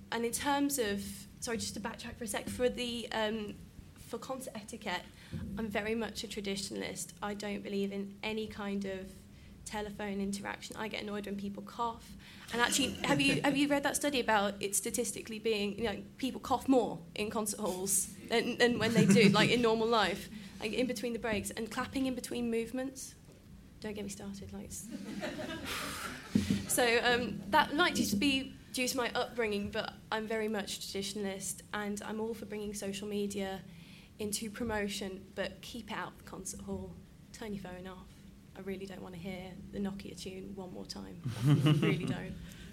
And in terms of, sorry, just to backtrack for a sec, for concert etiquette, I'm very much a traditionalist. I don't believe in any kind of telephone interaction. I get annoyed when people cough. And actually, have you read that study about it statistically being, people cough more in concert halls than when they do, like in normal life, like in between the breaks, and clapping in between movements. Don't get me started, So that might just be due to my upbringing, but I'm very much traditionalist, and I'm all for bringing social media into promotion, but keep it out of the concert hall. Turn your phone off. I really don't want to hear the Nokia tune one more time. I really don't.